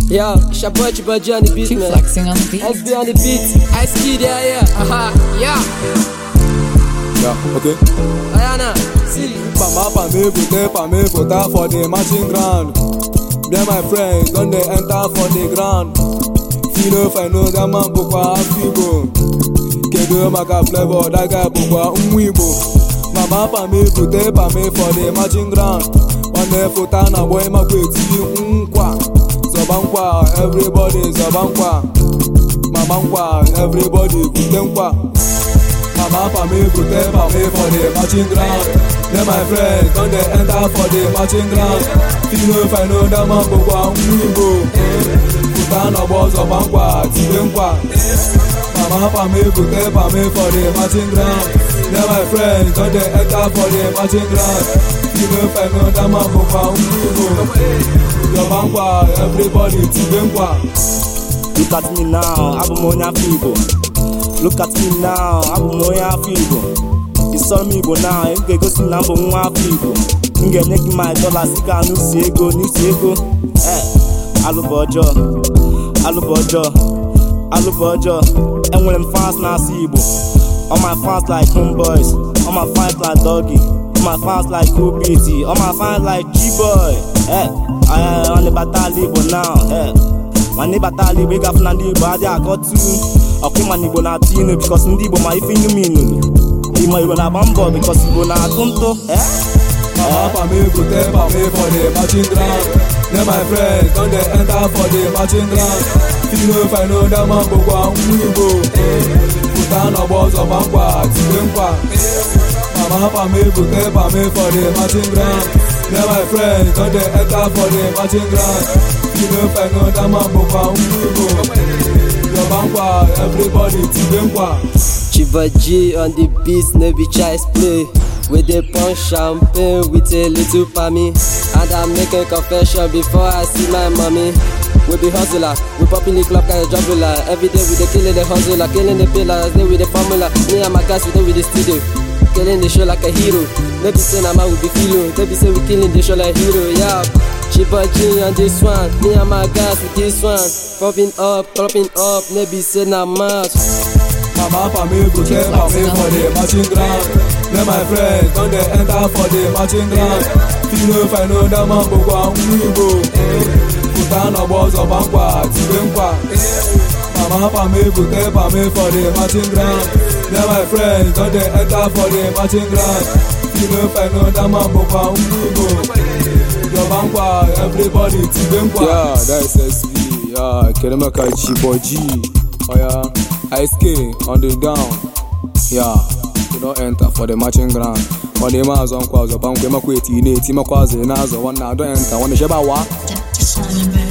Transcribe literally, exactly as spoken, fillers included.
Yo, it's your boy Chiba G on the beat, Keep man. flexing on the beat. S B on the beat. Ice Kid, yeah, yeah. Aha, yeah. Yeah, okay. Ayana, see. Pama pame pute pame puta for the marching ground. Me and my friends don't they enter for the ground. Fino if I know that man bukwa afibo. Kedo maka flavor that guy bukwa umwibo. Mama pame pute pame for the marching ground. One day puta na boy makweti unkwa. Zobankwa everybody zobankwa. Mamankwa everybody kutenkwa. Mama for me, pute for me for the marching ground. Then my friends don't they enter for the marching ground. Fino if I know that man go kwa umwibo. Puta na boss zobankwa tibenkwa. Mama for me, pute for me for the marching ground. Then my friends don't they enter for the marching ground. Fino if I know that man go kwa umwibo. Zobankwa everybody tibenkwa. Look at me now, I'm Monya people. Look at me now, I'm Monya people. You saw me but now, you can go see number one people. You can make my dollars, you can new see go, new see go. Eh, Alu Bojo, Alu Bojo, Alu Bojo. And when I'm fast now, see all my fans like homeboys, all my fans like Doggy, all my fans like Cool B T, all my fans like G-Boy. Eh, I on the battle but now, eh. Mani batali we got Nandi body I got to okay mani bona tino because ndi bo my thing mean he my bona bambo because he bona tonto eh Mama for me pute for me for the marching ground. Then my friends don't they enter for the marching ground. Fino if I know that man go kwa umwibo. Puta na boss zobankwa tibenkwa. Mama for me pute for me for the marching ground. Then my friends don't they enter for the marching ground. You know if I know that man bukwa umwibo. Zobankwa everybody tibenkwa. Chiba G on the beat, no be child's play. With a punch champagne with a little pammy. And I'm making confession before I see my mommy. We be hustler, we pop in the club kind of juggler. Every day we dey killing the hustler, killing the pillars, day with the formula. Me and my guys we dey with the studio, killing the show like a hero. Maybe say na man we be filo, maybe say we killing the show like hero, yeah. Chiba G on this one, me and my guys with this one. Popping up, popping up, maybe say na mad. Mama for me pute for me for the marching ground. Then my friends don't they enter for the marching ground. Fino if I know that man go kwa umwibo. Puta na boss zobankwa tibenkwa. Mama for me pute for me for the marching ground. Then my friends don't they enter for the marching ground. Fino if I know that man go kwa umwibo. Zobankwa everybody tibenkwa. Yeah, that's S B. Yeah, Kelemaka Chiba G. Oh yeah, Ice K on the down. Yeah, you don't enter for the marching ground. On the Amazon kwa zobankwa makweti ne ti makwaze nazo wana don't enter wana sheba wa.